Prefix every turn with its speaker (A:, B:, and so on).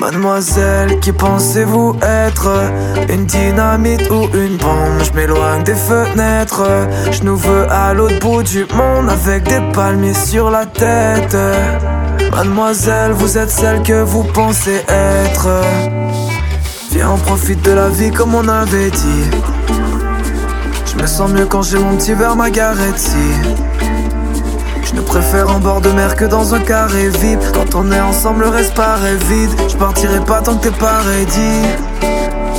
A: Mademoiselle, qui pensez-vous être? Une dynamite ou une bombe? Je m'éloigne des fenêtres. Je nous veux à l'autre bout du monde avec des palmiers sur la tête. Mademoiselle, vous êtes celle que vous pensez être. Viens, on profite de la vie comme on avait dit. Je me sens mieux quand j'ai mon petit verre Margaretti. Je ne préfère en bord de mer que dans un carré vide. Quand on est ensemble, le reste paraît vide. Je partirai pas tant que t'es pas ready.